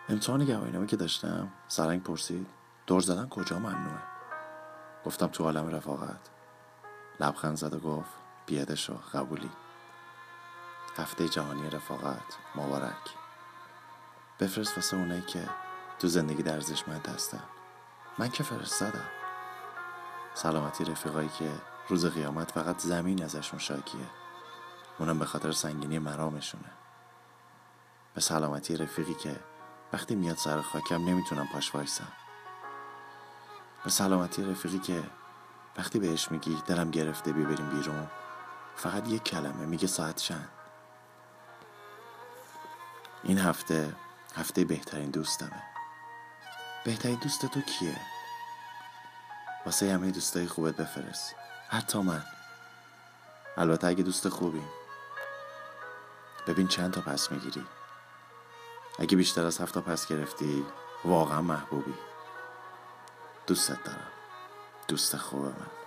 امتحان گواهینامه که داشتم سرنگ پرسید دور زدن کجا ممنوعه؟ گفتم تو عالم رفاقت. لبخند زد و گفت بیاده شو قبولی. هفته جهانی رفاقت مبارک. بفرست واسه اونایی که تو زندگی در ارزشمند هستن. من که فرستادم. سلامتی رفیقایی که روز قیامت فقط زمین ازشون شاکیه، اونم به خاطر سنگینی مرامشونه. به سلامتی رفیقی که وقتی میاد سر خاکم نمیتونم پاش وایسم. به سلامتی رفیقی که وقتی بهش میگی دلم گرفته بیا بریم بیرون فقط یک کلمه میگه ساعت چند. این هفته بهترین دوستمه. بهترین دوست تو کیه؟ واسه همه دوستای خوبت بفرست، حتی من. البته اگه دوست خوبیم. ببین چند تا پس میگیری. اگه بیشتر از 7 تا پس گرفتی واقعا محبوبی. دوستت دارم، دوست خوب من.